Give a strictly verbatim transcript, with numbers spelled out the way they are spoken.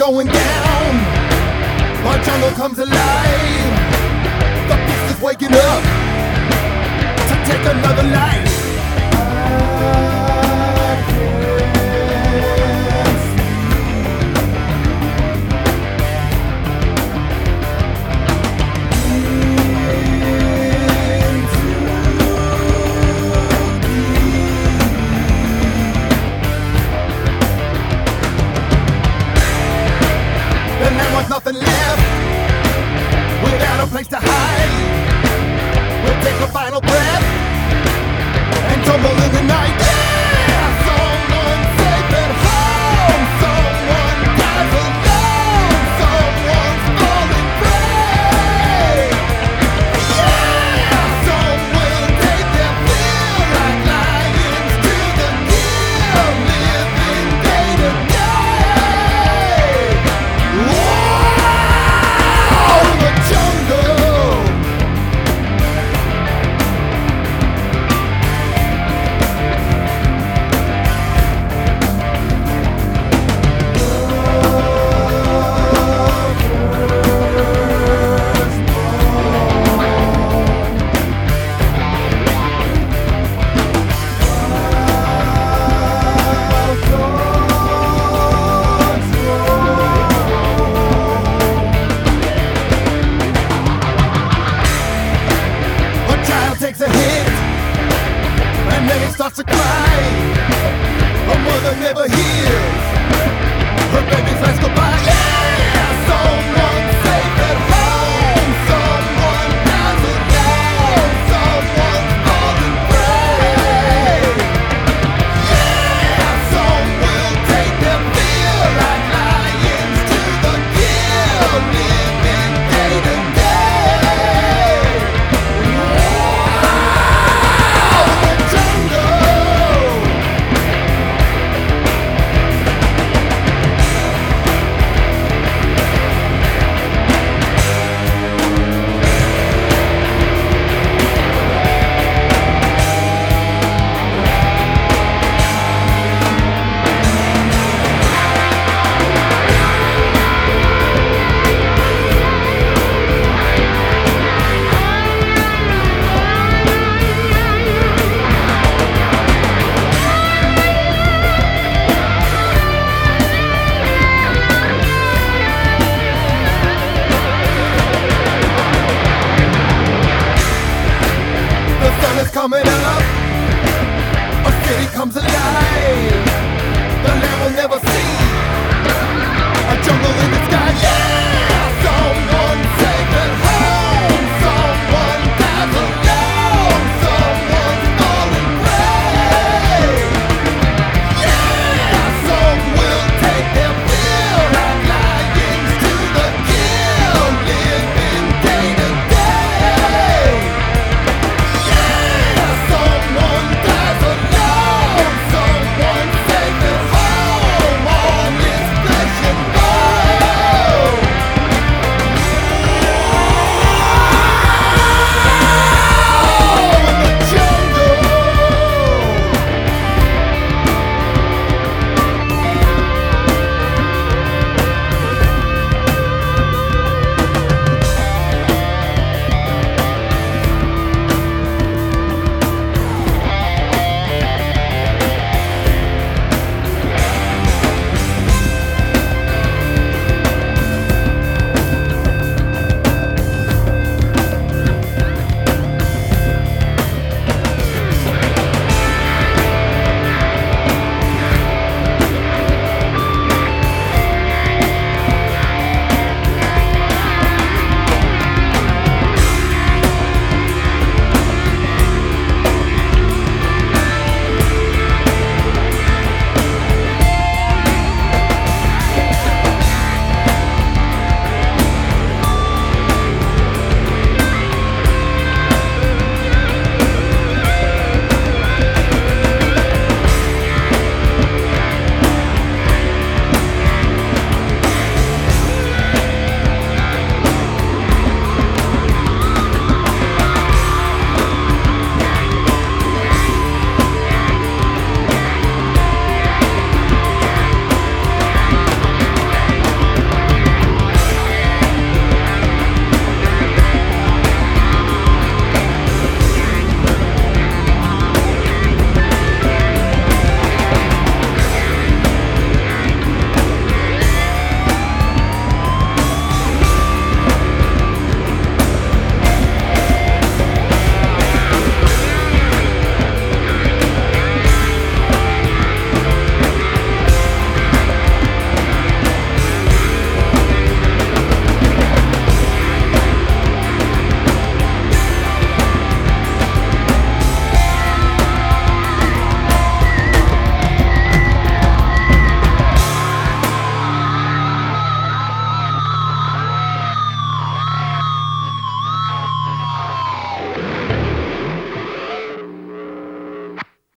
going down. Our jungle comes alive. The beast is waking up to take another life. Nothing left, without a place to hide. We'll take a final breath and tumble in the night. Yeah! Someone safe at home, someone dies alone, someone's falling prey. Yeah! Some will take their fill like lions to the kill, living day to day. Whoa! Takes a hit, and then it starts to cry. A mother never hears her baby's last goodbye. Yeah! Someone safe at home, someone dies alone, someone's falling prey. Yeah! Some will take their fill like lions to the kill, living day to day. Coming up, a city comes alive. The land will never